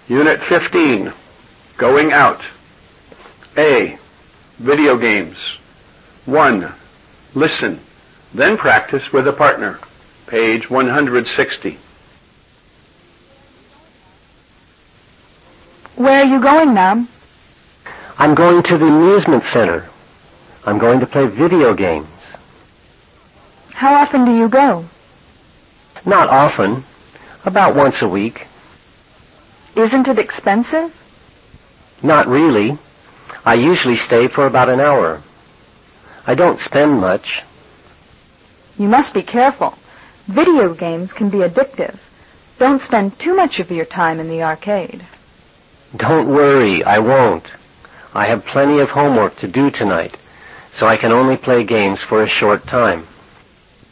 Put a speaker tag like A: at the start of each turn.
A: Unit 15, Going Out. A. Video games. 1. Listen, then practice with a partner. Page 160.
B: Where are you going, Mom?
C: I'm going to the amusement center. I'm going to play video games.
B: How often do you go?
C: Not often. About once a week.
B: Isn't it expensive?
C: Not really. I usually stay for about an hour. I don't spend much.
B: You must be careful. Video games can be addictive. Don't spend too much of your time in the arcade.
C: Don't worry, I won't. I have plenty of homework to do tonight, so I can only play games for a short time.